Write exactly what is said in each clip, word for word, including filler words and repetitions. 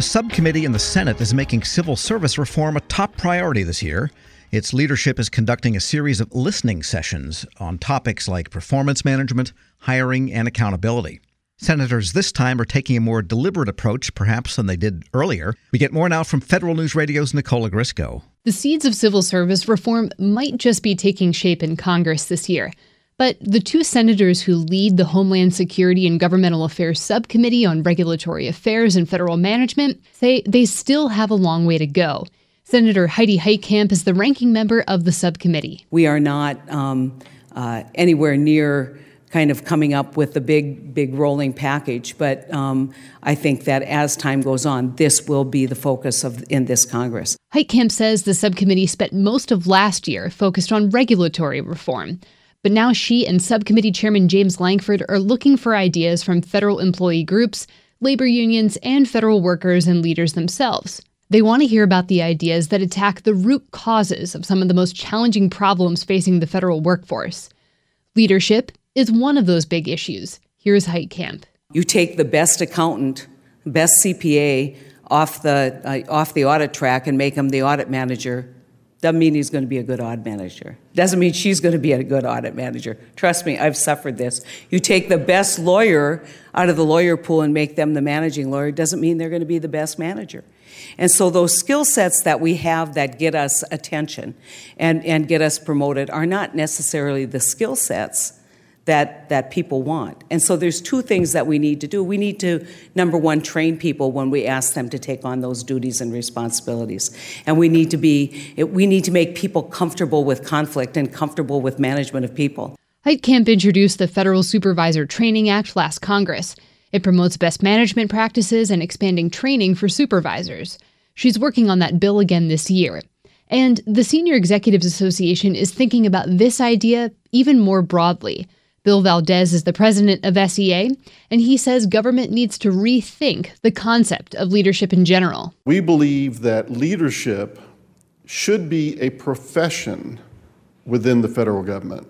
A subcommittee in the Senate is making civil service reform a top priority this year. Its leadership is conducting a series of listening sessions on topics like performance management, hiring, and accountability. Senators this time are taking a more deliberate approach, perhaps, than they did earlier. We get more now from Federal News Radio's Nicola Grisco. The seeds of civil service reform might just be taking shape in Congress this year. But the two senators who lead the Homeland Security and Governmental Affairs Subcommittee on Regulatory Affairs and Federal Management say they still have a long way to go. Senator Heidi Heitkamp is the ranking member of the subcommittee. We are not um, uh, anywhere near kind of coming up with the big, big rolling package, but um, I think that as time goes on, this will be the focus of in this Congress. Heitkamp says the subcommittee spent most of last year focused on regulatory reform. But now she and Subcommittee Chairman James Lankford are looking for ideas from federal employee groups, labor unions, and federal workers and leaders themselves. They want to hear about the ideas that attack the root causes of some of the most challenging problems facing the federal workforce. Leadership is one of those big issues. Here's Heitkamp. You take the best accountant, best C P A off the uh, off the audit track and make him the audit manager. Doesn't mean he's going to be a good audit manager. Doesn't mean she's going to be a good audit manager. Trust me, I've suffered this. You take the best lawyer out of the lawyer pool and make them the managing lawyer. Doesn't mean they're going to be the best manager. And so those skill sets that we have that get us attention and, and get us promoted are not necessarily the skill sets that that people want. And so there's two things that we need to do. We need to, number one, train people when we ask them to take on those duties and responsibilities. And we need to be, we need to make people comfortable with conflict and comfortable with management of people. Heitkamp introduced the Federal Supervisor Training Act last Congress. It promotes best management practices and expanding training for supervisors. She's working on that bill again this year. And the Senior Executives Association is thinking about this idea even more broadly. Bill Valdez is the president of S E A, and he says government needs to rethink the concept of leadership in general. We believe that leadership should be a profession within the federal government,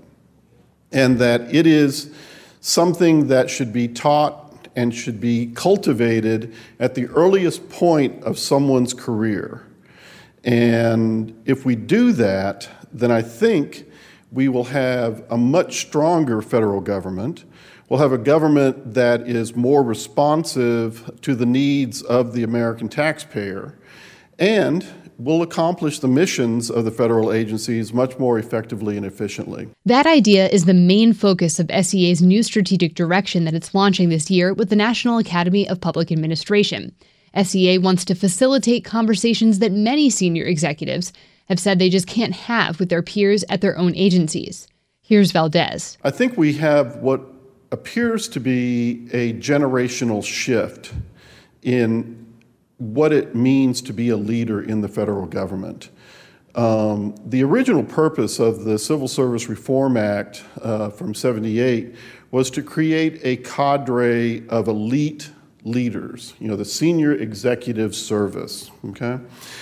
and that it is something that should be taught and should be cultivated at the earliest point of someone's career. And if we do that, then I think we will have a much stronger federal government. We'll have a government that is more responsive to the needs of the American taxpayer, and will accomplish the missions of the federal agencies much more effectively and efficiently. That idea is the main focus of S E A's new strategic direction that it's launching this year with the National Academy of Public Administration. S E A wants to facilitate conversations that many senior executives have said they just can't have with their peers at their own agencies. Here's Valdez. I think we have what appears to be a generational shift in what it means to be a leader in the federal government. Um, the original purpose of the Civil Service Reform Act uh, from seventy-eight was to create a cadre of elite leaders, you know, the senior executive service, okay?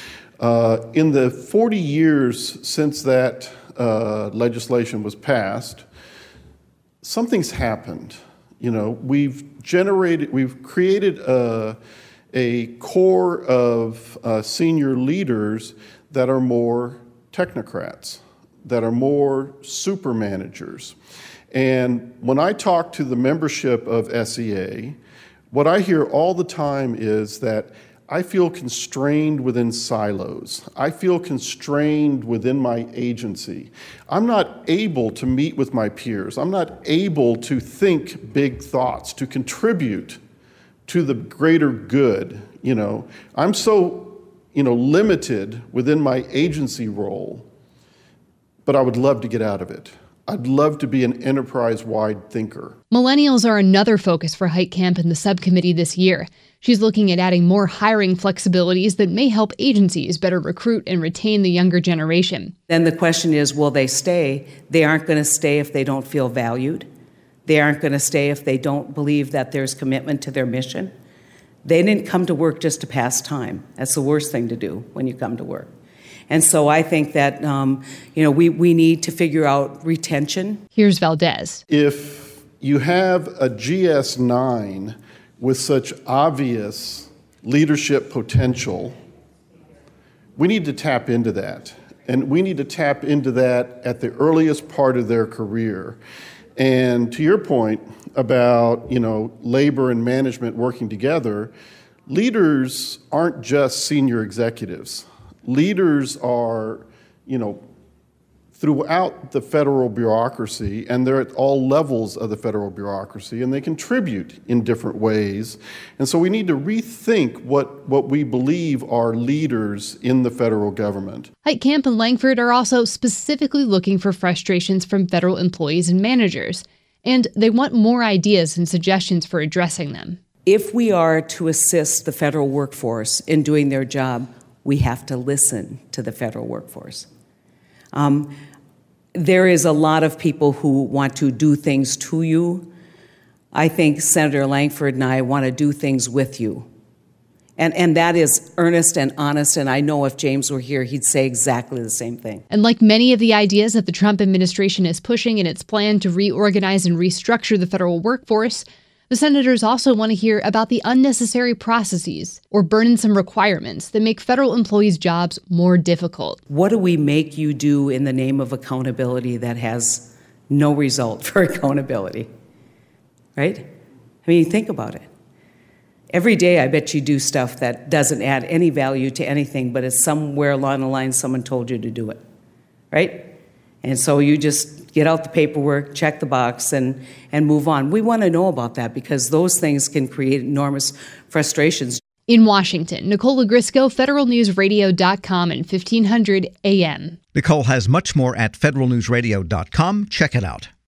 Uh, in the forty years since that uh, legislation was passed, something's happened. You know, we've generated, we've created a, a core of uh, senior leaders that are more technocrats, that are more super managers. And when I talk to the membership of S E A, what I hear all the time is that I feel constrained within silos. I feel constrained within my agency. I'm not able to meet with my peers. I'm not able to think big thoughts, to contribute to the greater good. You know, I'm so, you know, limited within my agency role, but I would love to get out of it. I'd love to be an enterprise-wide thinker. Millennials are another focus for Heitkamp in the subcommittee this year. She's looking at adding more hiring flexibilities that may help agencies better recruit and retain the younger generation. Then the question is, will they stay? They aren't going to stay if they don't feel valued. They aren't going to stay if they don't believe that there's commitment to their mission. They didn't come to work just to pass time. That's the worst thing to do when you come to work. And so I think that, um, you know, we, we need to figure out retention. Here's Valdez. If you have a G S nine with such obvious leadership potential, we need to tap into that. And we need to tap into that at the earliest part of their career. And to your point about, you know, labor and management working together, leaders aren't just senior executives. Leaders are, you know, throughout the federal bureaucracy, and they're at all levels of the federal bureaucracy, and they contribute in different ways. And so we need to rethink what, what we believe are leaders in the federal government. Heitkamp and Lankford are also specifically looking for frustrations from federal employees and managers, and they want more ideas and suggestions for addressing them. If we are to assist the federal workforce in doing their job, we have to listen to the federal workforce. Um, there is a lot of people who want to do things to you. I think Senator Lankford and I want to do things with you. And, and that is earnest and honest, and I know if James were here, he'd say exactly the same thing. And like many of the ideas that the Trump administration is pushing in its plan to reorganize and restructure the federal workforce, the senators also want to hear about the unnecessary processes or burdensome requirements that make federal employees' jobs more difficult. What do we make you do in the name of accountability that has no result for accountability? Right? I mean, think about it. Every day I bet you do stuff that doesn't add any value to anything, but it's somewhere along the line someone told you to do it. Right? And so you just get out the paperwork, check the box, and, and move on. We want to know about that because those things can create enormous frustrations. In Washington, Nicole Grisco, federal news radio dot com and fifteen hundred A M. Nicole has much more at federal news radio dot com. Check it out.